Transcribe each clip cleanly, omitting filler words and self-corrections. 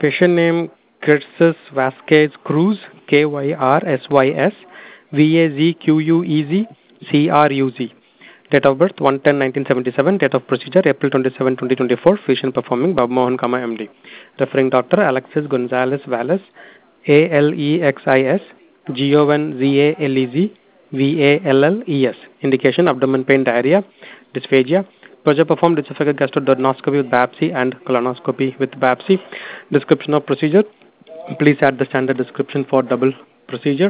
Patient name Kyrsis Vasquez Cruz, Kyrsys Vazquez Cruz. Date of birth 1/10/1977. Date of procedure April 27, 2024. Physician performing Bob Mohan, MD. Referring doctor Alexis Gonzalez Valles, Alexis Gonzalez Valles. Indication abdomen pain, diarrhea, dysphagia. Procedure performed esophageal gastroduodenoscopy with biopsy and colonoscopy with biopsy. Description of procedure. Please add the standard description for double procedure.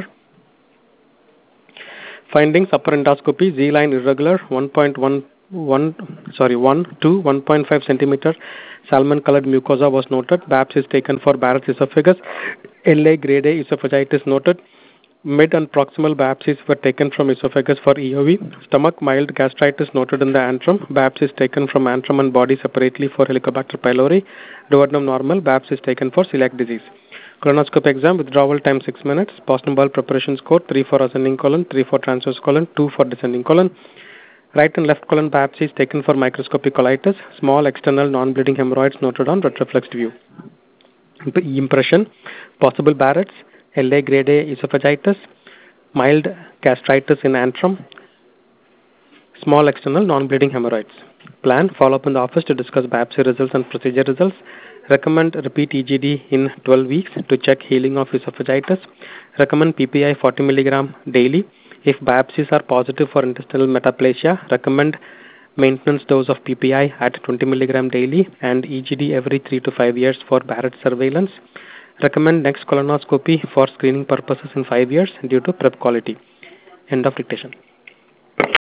Findings: upper endoscopy, Z-line irregular, 1 to 1.5 centimeter salmon colored mucosa was noted. Biopsy is taken for Barrett's esophagus. LA grade A esophagitis noted. Mid and proximal biopsies were taken from esophagus for EOE. Stomach mild gastritis noted in the antrum. Biopsy is taken from antrum and body separately for Helicobacter pylori. Duodenum normal. Biopsy is taken for celiac disease. Colonoscopy exam, withdrawal time 6 minutes. Postnasal bowel preparation score 3 for ascending colon, 3 for transverse colon, 2 for descending colon. Right and left colon biopsy is taken for microscopic colitis. Small external non-bleeding hemorrhoids noted on retroflexed view. Impression: possible Barrett's, LA grade A esophagitis, mild gastritis in antrum, small external non-bleeding hemorrhoids. Plan: follow up in the office to discuss biopsy results and procedure results. Recommend repeat EGD in 12 weeks to check healing of esophagitis. Recommend PPI 40 mg daily. If biopsies are positive for intestinal metaplasia, recommend maintenance dose of PPI at 20 mg daily and EGD every 3 to 5 years for Barrett surveillance. Recommend next colonoscopy for screening purposes in 5 years due to prep quality. End of dictation.